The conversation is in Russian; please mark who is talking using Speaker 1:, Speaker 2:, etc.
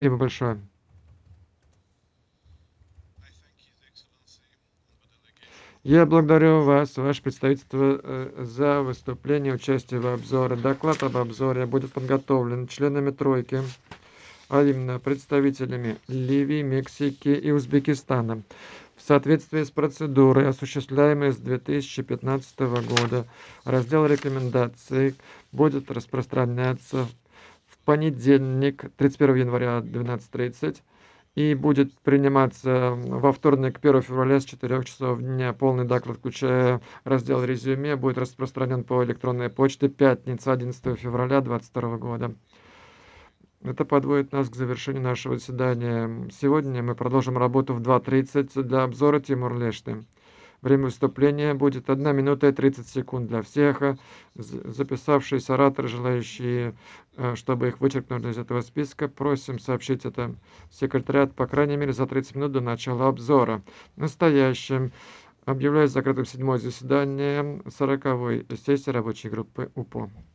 Speaker 1: Спасибо большое. Я благодарю вас, ваше представительство, за выступление, участие в обзоре. Доклад об обзоре будет подготовлен членами тройки, а именно представителями Ливии, Мексики и Узбекистана. В соответствии с процедурой, осуществляемой с 2015 года, раздел рекомендаций будет распространяться в понедельник, 31 января 12:30, и будет приниматься во вторник, 1 февраля с 4 часов дня. Полный доклад, включая раздел резюме, будет распространен по электронной почте пятница, 11 февраля 2022 года. Это подводит нас к завершению нашего заседания. Сегодня мы продолжим работу в 2:30 для обзора Тимур-Лешты. Время выступления будет 1 минута и 30 секунд для всех. Записавшиеся ораторы, желающие, чтобы их вычеркнули из этого списка, просим сообщить это в секретариат, по крайней мере, за 30 минут до начала обзора. Настоящим объявляю закрытым 7-е заседание 40-й сессии рабочей группы УПО.